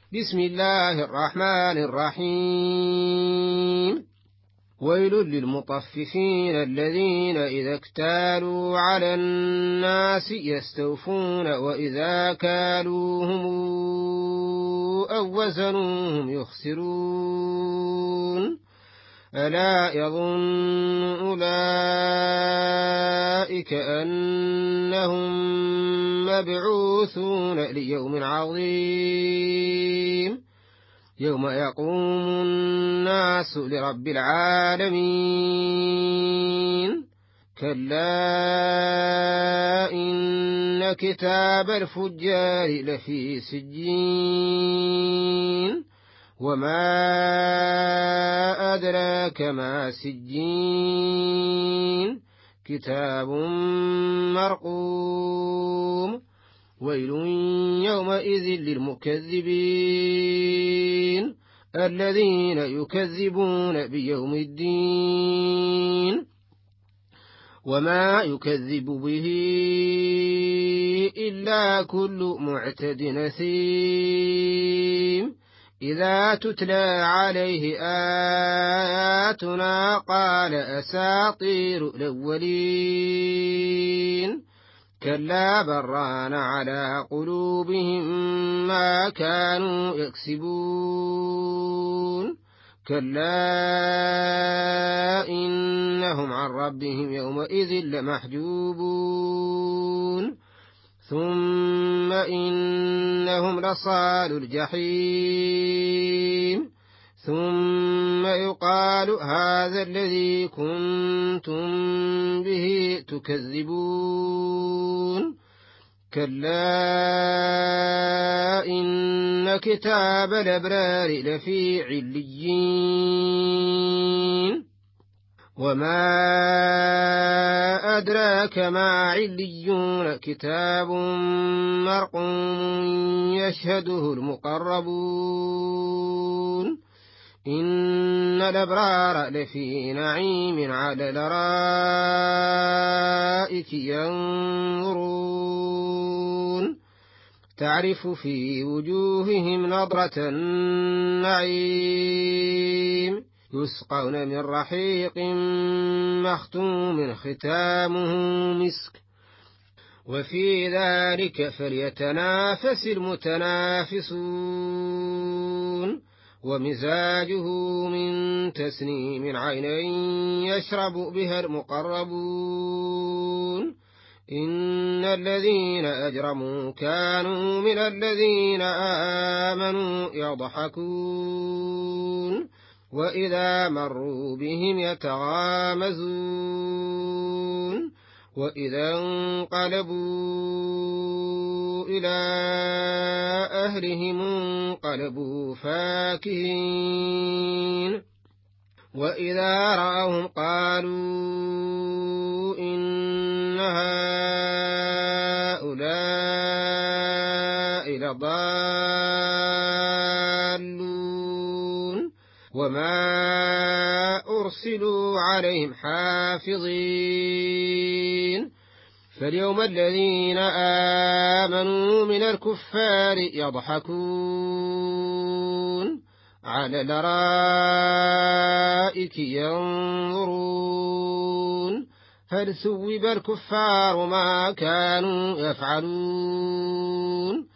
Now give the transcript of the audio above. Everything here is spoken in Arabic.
بسم الله الرحمن الرحيم. ويل للمطففين الذين إذا اكتالوا على الناس يستوفون وإذا كالوهم أو وزنوهم يخسرون. ألا يظن أولئك أنهم مبعوثون ليوم عظيم يوم يقوم الناس لرب العالمين. كلا إن كتاب الفجار لفي سجين وما أدراك ما سجين كتاب مرقوم. ويل يومئذ للمكذبين الذين يكذبون بيوم الدين وما يكذب به إلا كل معتد نثيم إذا تتلى عليه آياتنا قال أساطير الأولين. كلا بران على قلوبهم ما كانوا يكسبون. كلا إنهم عن ربهم يومئذ لمحجوبون. ثم إنهم لصالو الجحيم ثم يقال هذا الذي كنتم به تكذبون. كلا إن كتاب الأبرار لفي عليين وما أدراك ما عليون كتاب مرقوم يشهده المقربون. إن الأبرار لفي نعيم على الأرائك ينظرون تعرف في وجوههم نضرة النعيم يسقون من رحيق مختوم ختامه مسك وفي ذلك فليتنافس المتنافسون. ومزاجه من تسنيم عينين يشرب بها المقربون. إن الذين أجرموا كانوا من الذين آمنوا يضحكون وإذا مروا بهم يتغامزون وإذا انقلبوا إلى أهلهم انقلبوا فاكهين وإذا رأوهم قالوا إن هؤلاء لضالون وما أرسلوا عليهم حافظين. فاليوم الذين آمنوا من الكفار يضحكون على الأرائك ينظرون هل ثوب الكفار ما كانوا يفعلون